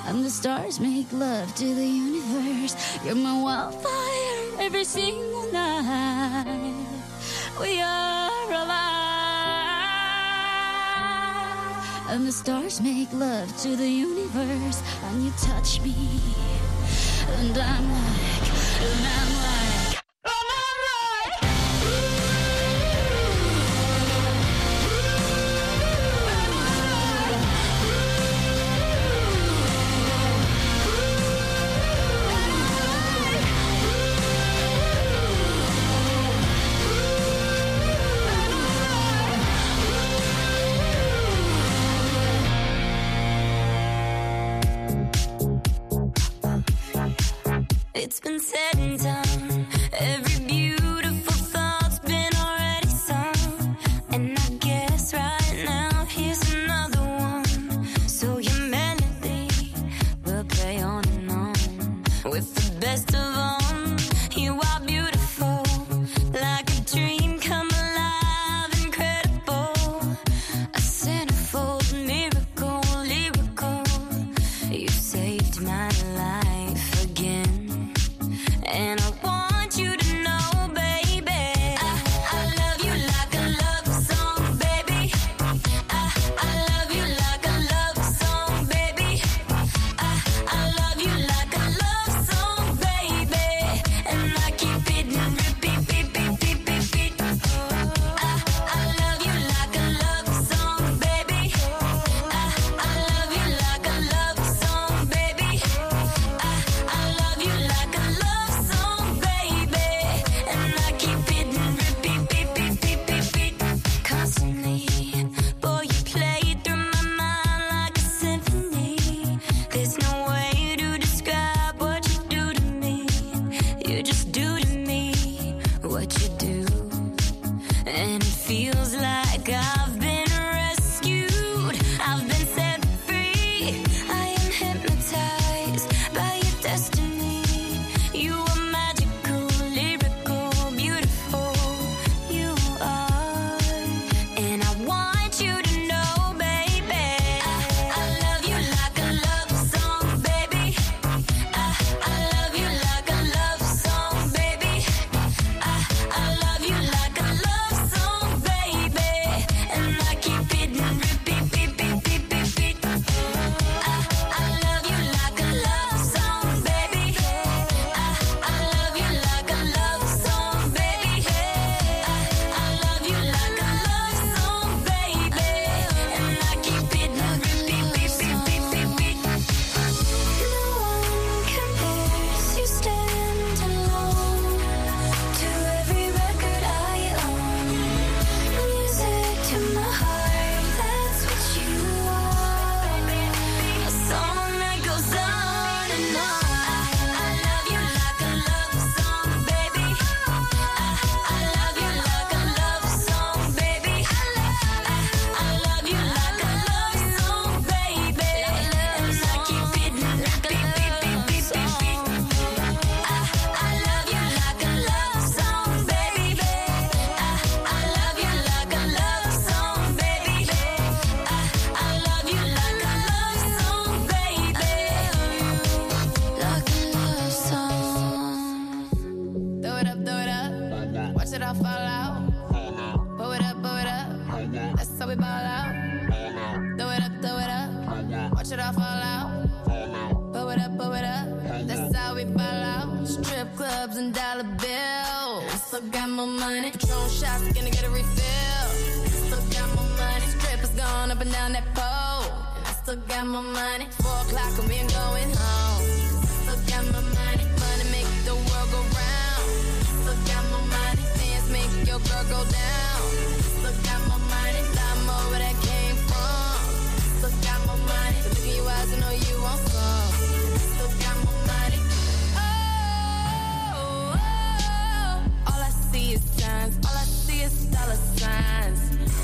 and the stars make love to the universe. You're my wildfire every single night. We are alive, and the stars make love to the universe, and you touch me, and I'm like, It's been said and done. Every beautiful thought's been already sung. And I guess right now here's another one. So your melody will play on and on. With the best of them, you are beautiful. Like a dream come alive, incredible. A centerfold miracle, lyrical. You saved my life again. And I want you to know, baby, I love you like a love song, baby. I love you like a love song, baby. I love you like a love song, baby. And I keep it in repeat, beat, beat, beat, beat, beat. I love you like a love song, baby. I love you like a love song, baby. I love you like a love song, baby. And I keep it in repeat, beat, beat, beat, beat, beat. Constantly, boy, you play through my mind like a symphony. There's no way to describe what you do to me. You just do to me what you do. And it feels like I've been rescued. I've been set free. I am hypnotized by your destiny. You are magical, lyrical, beautiful. You are. And I want you to know, baby, I love you like a love song, baby. I love you like a love song, baby. I love you like a love song, baby. And I keep it in repeat, beat, beat, beat, beat, beat. I love you like a love song, baby. I love you like a love song, baby. I love you like a love song, baby. And I keep it in repeat, beat, beat, beat, beat, beat. No one compares, you stand alone to every record I own. Music to my heart, that's what you are. A song that goes on and on. I love you like a love song, baby. I love you like a love song, baby. I love you like a love song, baby. And I keep it in repeat, beat, beat, beat, beat, beat. I love you like a love song, baby. I love you like a love song, baby. I love you like a love song, baby. Like a love song. Throw it up, throw it up. Watch it all fall out. Blow it up, blow it up. That's how we ball out. Throw it up, throw it up. Watch it all fall out. Blow it up, blow it up. That's how we ball out. Strip clubs and dollar bills. I still got more money. Patron shots, gonna get a refill. Still got more money. Strippers going up and down that pole. And I still got more money. 4 o'clock and we ain't going home. Still got more money. Money make the world go round. Still got more money. Dance make your girl go down. Still got more money. Lot more where that came from. Still got more money. So look in your eyes and know you want some. Still got more money. All I see is signs. All I see is dollar signs.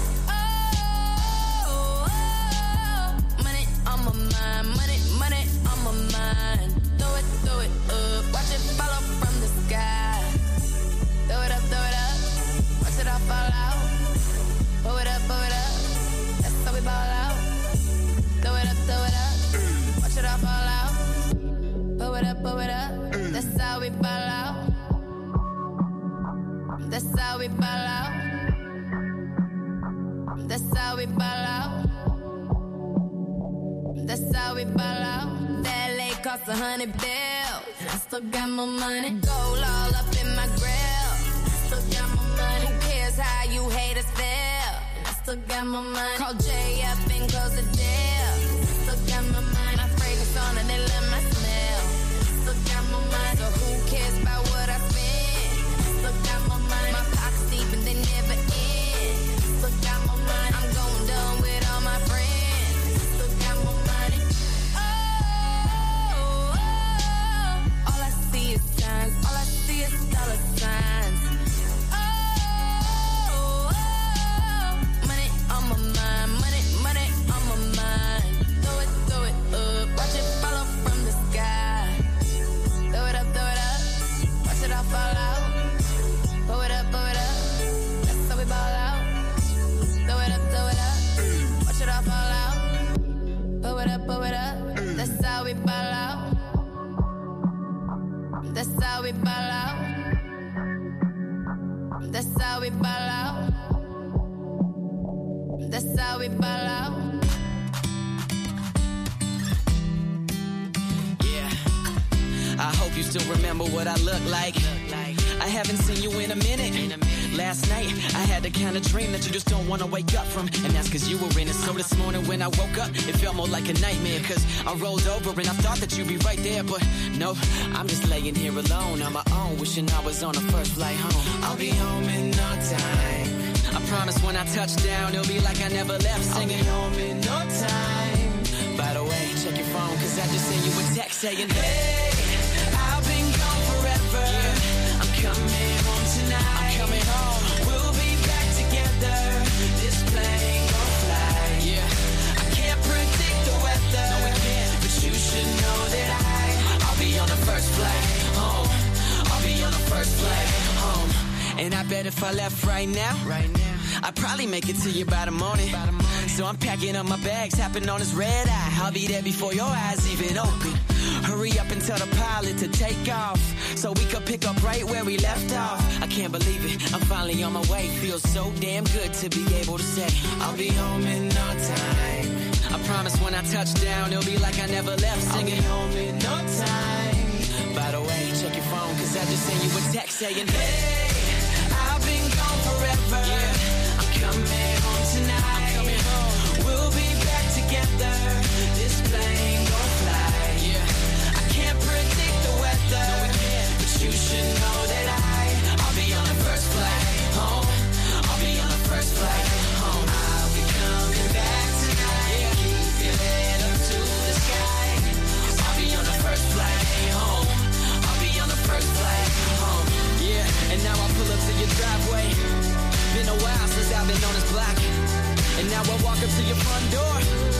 Money on my mind. Money, money on my mind. Throw it up. Watch it fall up from the sky. Throw it up, throw it up. Watch it all fall out. Blow it up, blow it up. That's how we ball out. Throw it up, throw it up. Watch it all fall out. blow it up. That's how we ball out. That's how we ball out. That's how we ball out. That's how we ball out. That LA cost $100 bills. I still got my money. Gold all up in my grill. Still got my money. Who cares how you haters feel? I still got my money. Call Jay up and close the deal. Still got my money. My fragrance on and they love my smell. Still got my money. So who cares about what I spend? Still got my money. My pockets deep and they never end. Still got my money. I'm going dumb with all my friends. Still got my money. Oh, all I see is signs. All I see is dollar signs. Money on my mind. Money on my mind. Throw it up. Watch it fall from the sky. Throw it up. Watch it all fall out. Blow it up. That's how we ball out. Throw it up. Watch it all fall out. Blow it up. That's how we ball out. That's how we ball out. That's how we ball out. That's how we ball out. Yeah, I hope you still remember what I look like. I haven't seen you in a minute. Last night, I had the kind of dream that you just don't want to wake up from. And that's cause you were in it. So this morning when I woke up, it felt more like a nightmare. Cause I rolled over and I thought that you'd be right there. But no, I'm just laying here alone on my own, wishing I was on the first flight home. I'll be home in no time. I promise when I touch down, it'll be like I never left. Singing home in no time. By the way, check your phone, cause I just sent you a text saying, hey, I've been gone forever. Yeah, I'm coming home tonight. I'm coming home. We'll be back together. This plane gon' fly. Yeah, I can't predict the weather. No, we can't. But you should know that I'll be on the first flight home. I'll be on the first flight home. And I bet if I left right now, I'd probably make it to you by the morning. So I'm packing up my bags, hopping on this red eye. I'll be there before your eyes even open. Hurry up and tell the pilot to take off, so we could pick up right where we left off. I can't believe it, I'm finally on my way. Feels so damn good to be able to say I'll be home in no time. I promise when I touch down, it'll be like I never left. Singing home in no time. By the way, check your phone, cause I just sent you a text saying, hey, I've been gone forever. Yeah, I'm coming home tonight. I'm coming home. We'll be back together. This plane gon' fly. Yeah, I can't predict the weather. No, we can't. But you should know that I'll be on the first flight home. I'll be on the first flight home. I'll be coming back tonight. Yeah, keep your head up to the sky. I'll be on the first flight home. I'll be on the first flight home. Yeah, and now I pull up to your driveway. Been a while since I've been on this block. And now I walk up to your front door.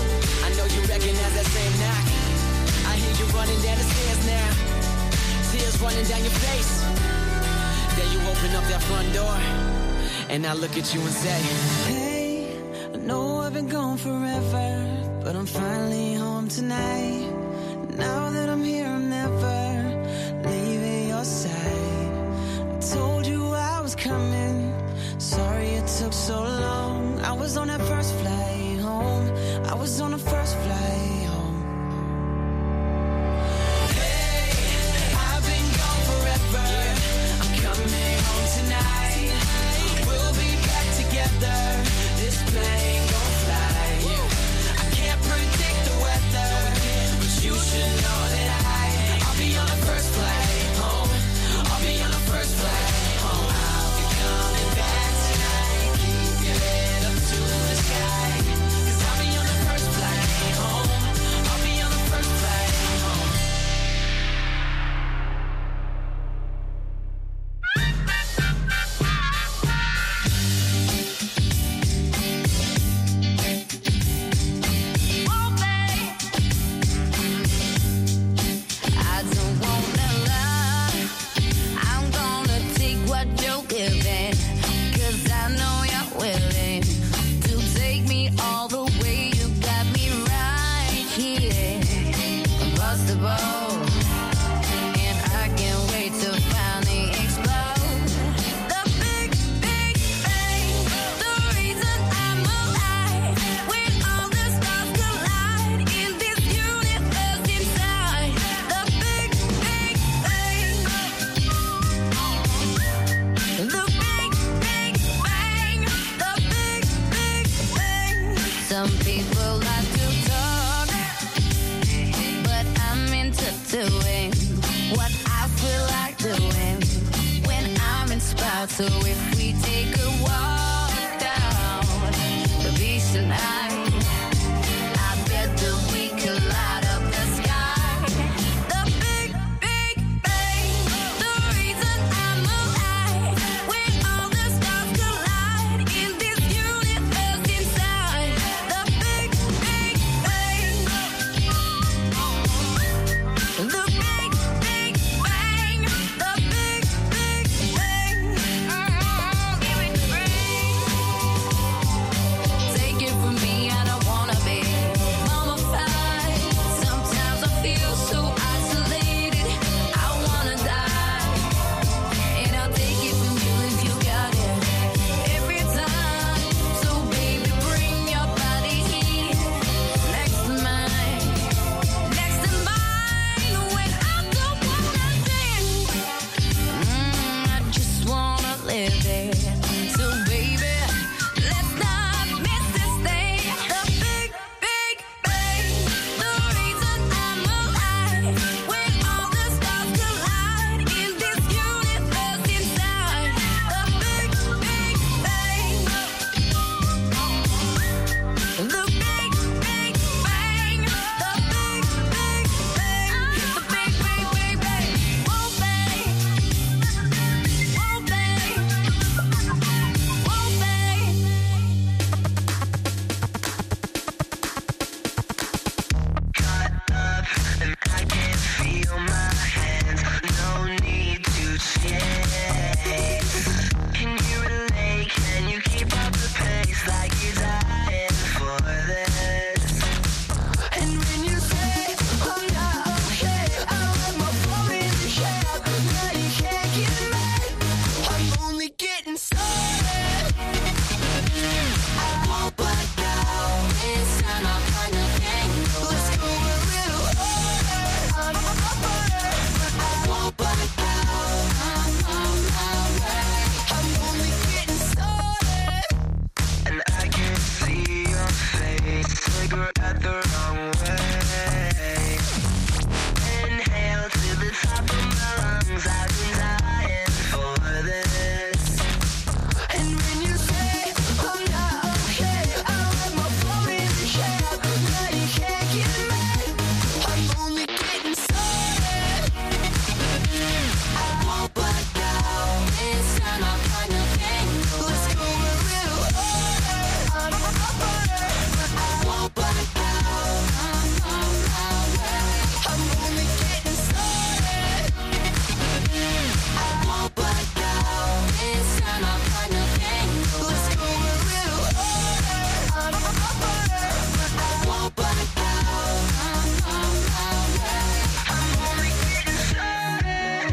I know you recognize that same knock. I hear you running down the stairs now. Tears running down your face. Then you open up that front door. And I look at you and say, hey, I know I've been gone forever, but I'm finally home tonight. Now that I'm here, I'm never leaving your side. I told you I was coming. Sorry it took so long. I was on that first flight home. I was on the first flight home. Hey, I've been gone forever. Yeah, I'm coming home tonight. We'll be back together. This plane gon' fly. Yeah, I can't predict the weather, but you should know that I'll be on the first flight home. I'll be on the first flight home. I'll be coming back tonight. Keep your head up to the sky. Cause I'll be on the first flight home. I'll be on the first flight home. Oh, babe, I don't wanna lie. I'm gonna take what you're giving, cause I know you're willing to take me all the way. You got me right here, combustible. So if we take a walk down the beach tonight, I bet that we could light up the sky. The big, big bang, the reason I'm alive. When all the stars collide in this universe inside. The big, big bang. The big, big bang. The big, big bang. Give it rain. Take it from me, I don't wanna be mummified. Sometimes I feel so isolated, I wanna die. And I'll take it from you if you got it every time. So baby, bring your body here next to mine, next to mine. When I don't wanna dance, I just wanna live there. So baby, let's not miss this thing. The big, big bang, the reason I'm alive. When all the stars collide in this universe inside. The big, big bang. The big, big bang. The big, big bang. The big, big, big bang. Whoa, bang. Whoa, bang. Whoa, bang. And I can feel my hands, no need to chase. Can you relate? Can you keep up the pace like you're dying for this? And when you say I'm not okay, I let my phone in the shade. Now you can't get mad, I'm only getting started. I won't back down, it's an all kind of thing. Let's go a little harder. I'm I won't back down. I'm only getting started. And I can see your face, cigarette the wrong way. Inhale to the top of my lungs, I've been dying for this. And when you say I'm not okay, I let my phone in the shade. Now you can't get mad, I'm only getting started. I won't back down, it's an all kind of thing. Let's go a little harder. I won't back down. I'm only getting started. I won't back down, it's an all kind of thing. Let's go a little harder. I won't back down. I'm only getting started.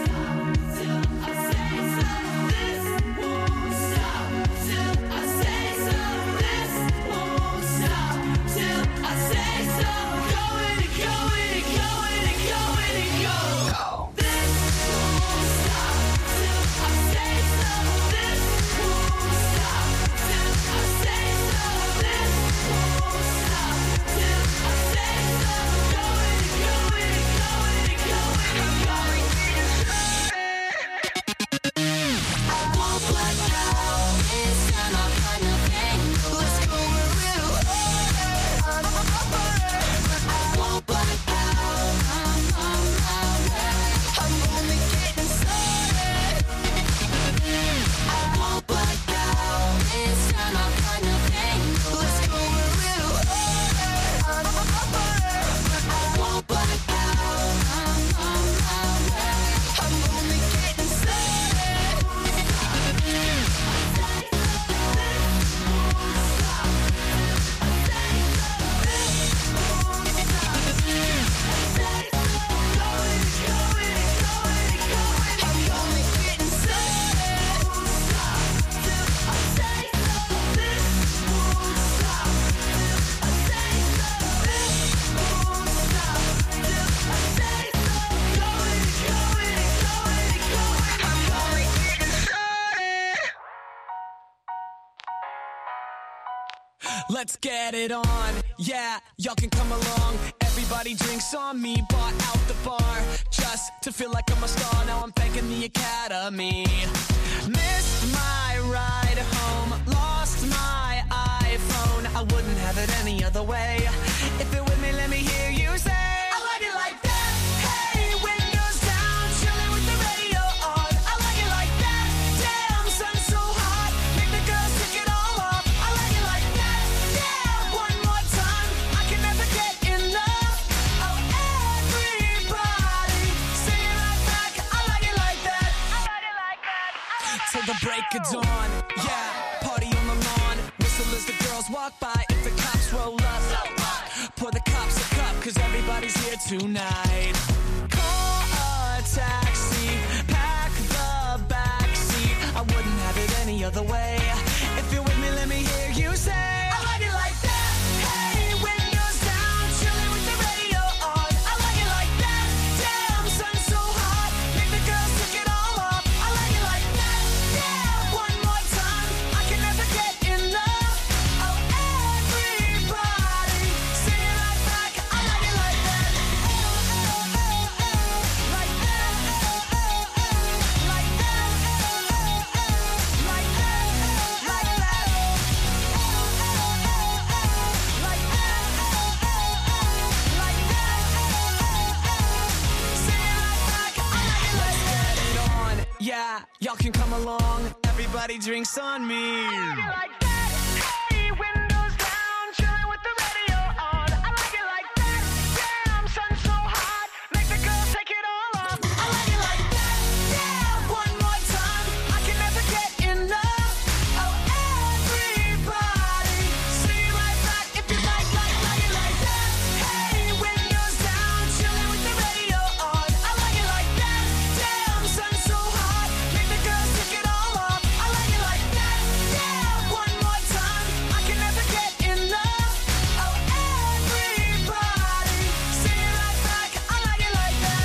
Let's get it on, yeah, y'all can come along. Everybody drinks on me, bought out the bar, just to to feel like I'm a star, now I'm thanking the Academy. Missed my ride home, lost my iPhone. I wouldn't have it any other way. If you're with me, let me hear you say, I like it like that. Hey, windows down, chilling with the radio on. I like it like that. Damn, sun's so hot, make the girls take it all off. I like it like that. Yeah, one more time, I can never get enough. Oh, everybody, sing it right back. I like it like that. I like it like that. Till the break of dawn, yeah, party on the lawn. Whistle as the girls walk by. If the cops roll up, pour the cops a cup, cause everybody's here tonight. Call a taxi, pack the backseat. I wouldn't have it any other way. If you're with me, let me hear you say, I like it like that. Hey, windows down, chilling with the radio on. I like it like that. Damn, sun's so hot, make the girls take it all off. I like it like that. Yeah, one more time, I can never get enough. Oh, everybody, sing it right back. I like it like that. Like that. Like that. Like that. Like that. Like that. Like that. Sing it right back. I like it like that. Get it on. Yeah, y'all can come along. Everybody drinks on me. I like it like that. Hey, windows down, chilling with the radio on. I like it like that. Damn, sun's so hot, make the girls take it all off. I like it like that. Yeah, one more time, I can never get enough. Oh, everybody, sing it right back if you like it like that. Hey, windows down, chilling with the radio on. I like it like that. Damn, sun's so hot, make the girls take it all off. I like it like that. Yeah, one more time, I can never get enough. Oh, everybody, sing it right back. I like it like that.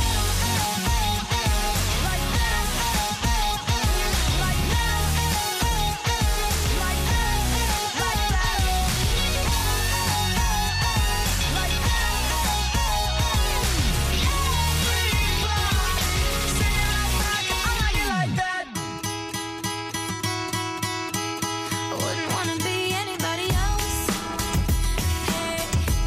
Like that. Like that. Like that. Like that. Like that. Everybody, sing it right back. I like it like that. I wouldn't wanna be anybody else. Hey,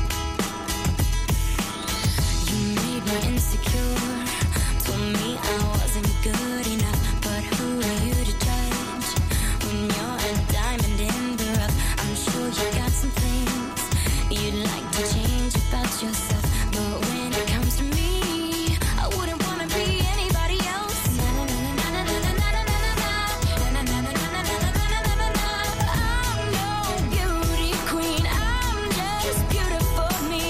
you made me insecure. Told me I wasn't good enough, but who are you to judge? When you're a diamond in the rough, I'm sure you got some things you'd like to change about yourself. But when it comes to me, I wouldn't wanna be anybody else. I'm no beauty queen, I'm just beautiful me.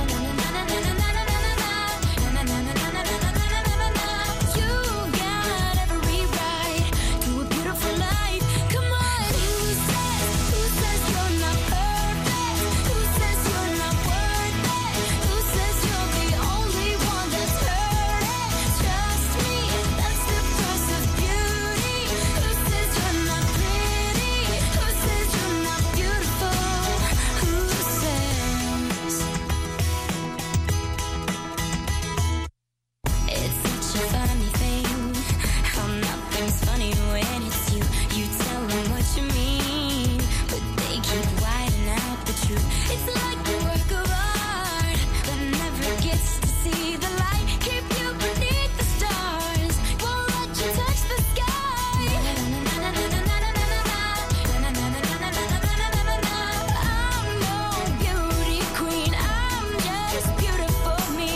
You got every right to a beautiful life. Come on, who says you're not perfect? Who says you're not worth it? Who says you're the only one that's hurting? Trust me, that's the price of beauty. Who says you're not pretty? Who says you're not beautiful? Who says? It's such a funny thing how nothing's funny when it's you. You tell them what you mean, but they keep whiting out the truth. It's like a work of art that never gets to see the light. Keep you beneath the stars, won't let you touch the sky. I'm no beauty queen, I'm just beautiful me.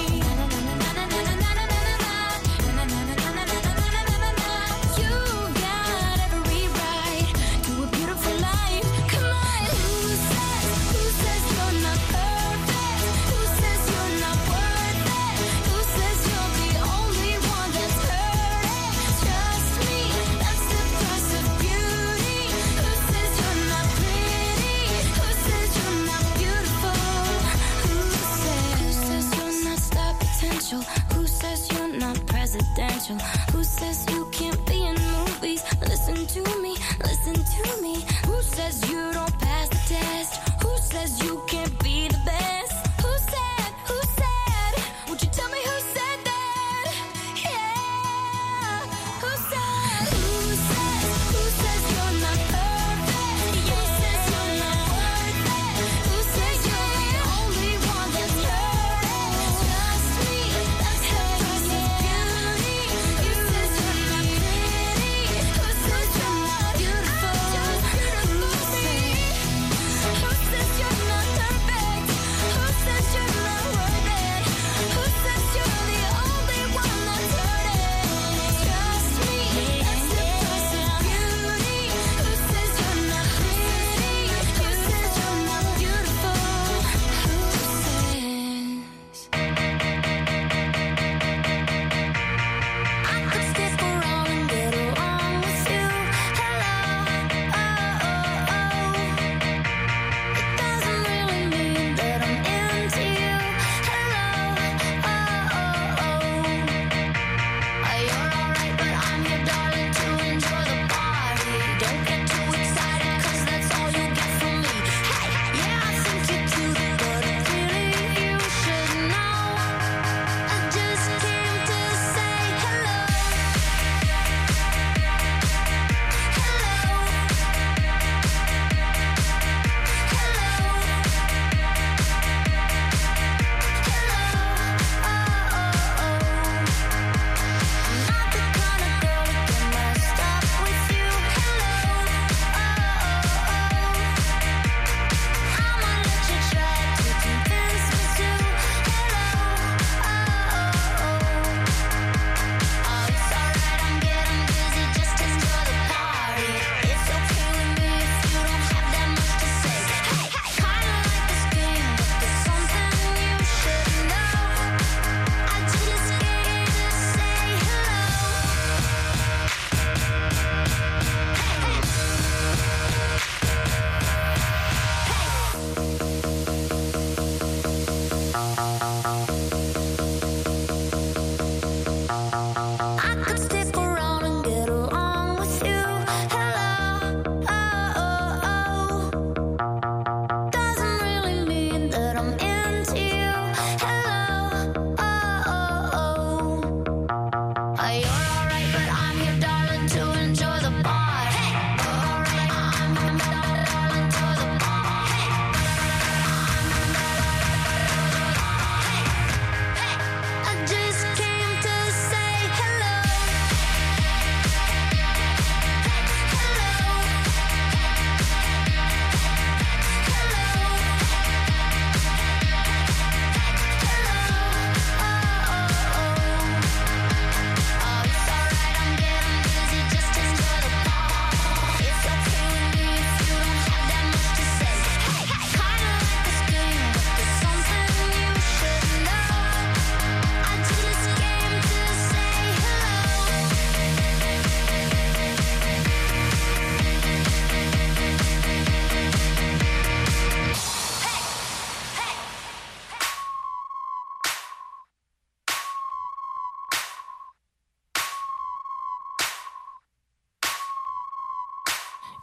You got every right to a beautiful life. Come on, who says you're not perfect? Who says you're not worth it? Who says you're the only one that's hurting? Trust me, that's the price of beauty. Who says you're not pretty? Who says you're not beautiful? Who says you're not star potential? Who says you're not presidential? Who says you can't be in movies? Listen to me, listen to me. Who says you don't pass the test? Who says you can't be the best? Who said? Would you tell me who said that?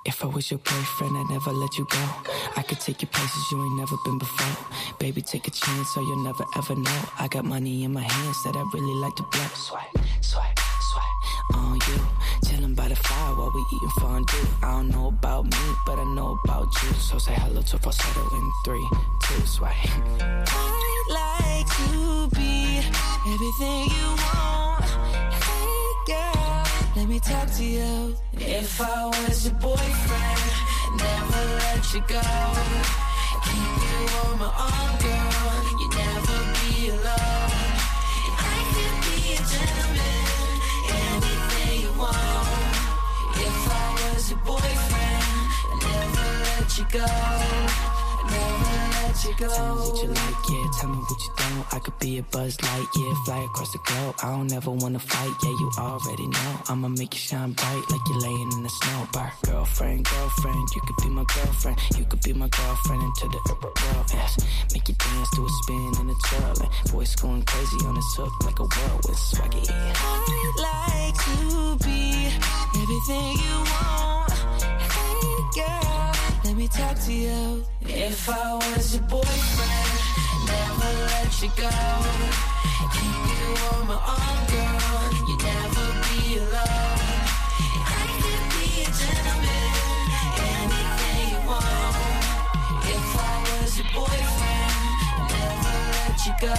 If I was your boyfriend, I'd never let you go. I could take you places you ain't never been before. Baby, take a chance so you'll never ever know. I got money in my hands that I really like to blow. Swipe, swipe, swipe on you. Chillin' by the fire while we eating fondue. I don't know about me, but I know about you. So say hello to falsetto in 3, 2, swipe. I'd like to be everything you want. Hey girl, let me talk to you. If I was your boyfriend, never let you go. Keep you on my arm, girl. You never be alone. I could be a gentleman, anything you want. If I was your boyfriend, never let you go. Never let you go. Tell me what you like, yeah, tell me what you don't. I could be a Buzz Light, yeah, fly across the globe. I don't ever wanna fight, yeah, you already know. I'ma make you shine bright like you're laying in the snow. Bar. Girlfriend, girlfriend, you could be my girlfriend. You could be my girlfriend into the world, yes. Make you dance to a spin and a twirl. And voice going crazy on this hook like a whirlwind swaggy. I'd like to be everything you want. Hey girl, let me talk to you. If I was your boyfriend, never let you go. Keep you on my arm, girl. You never be alone. I could be a gentleman, anything you want. If I was your boyfriend, never let you go.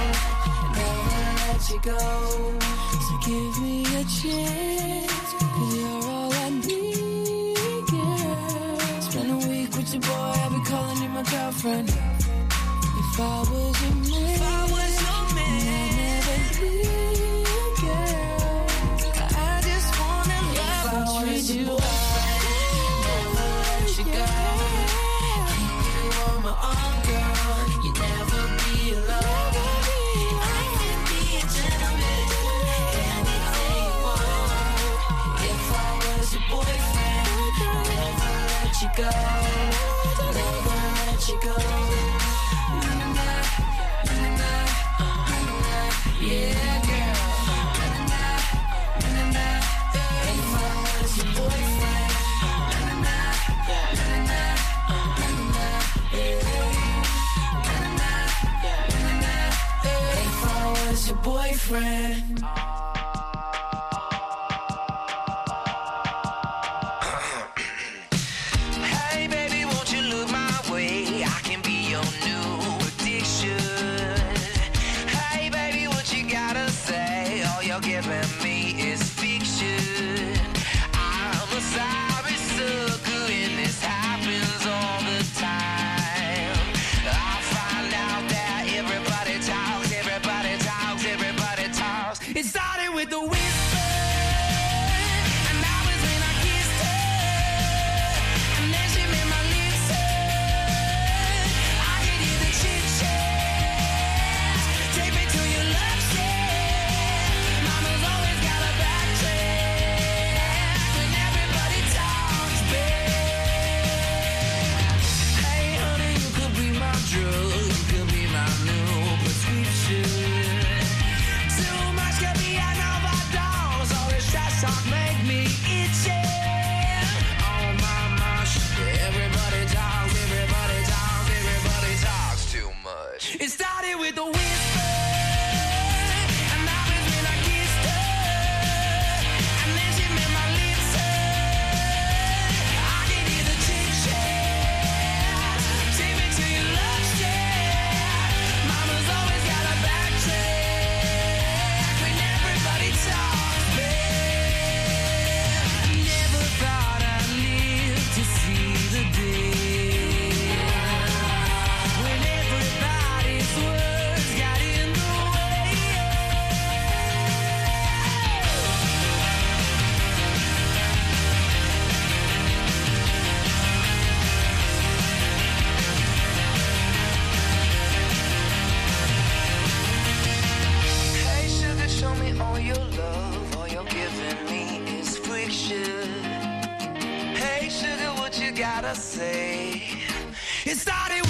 Never let you go. So give me a chance, 'cause you're all I need, girl. Spend a week with your boy, I'll be calling you my girlfriend. If I was your man, I'd never leave, girl. I just wanna love and treat you right. Never let you go. Keep you on my arm, girl. You never be alone. I can be a gentleman, anything you want. If I was your boyfriend, never let you go. Never let you go. Yeah, girl. If I was your boyfriend, if I was your boyfriend. Hey baby, won't you look my way? I can be your new addiction. Hey baby, what you gotta say? All you're giving me is fiction. I'm a sorry sucker and this happens all the time. I find out that everybody talks, everybody talks, everybody talks. It started with the whisper, and that was when I kissed her, and then she made my lips hurt. I could hear the chit-chat, take me to your love shack. Mama's always got a backtrack when everybody talks back. Hey honey, you could be my drug, you could be my new prescription. Too much could be an overdose, all this trash talk make me itchy. Oh my gosh, everybody talks, everybody talks, everybody talks too much. It started with the whisper, and that was when I kissed her, and then she made my lips hurt. I can hear the chit-chat, take me to your love shack. Mama's always got a backtrack when everybody talks back. Never thought I'd live to see the day when everybody's words got in the way. Hey sugar, show me all your love. All you're giving me is friction. Hey sugar, what you gotta say? It started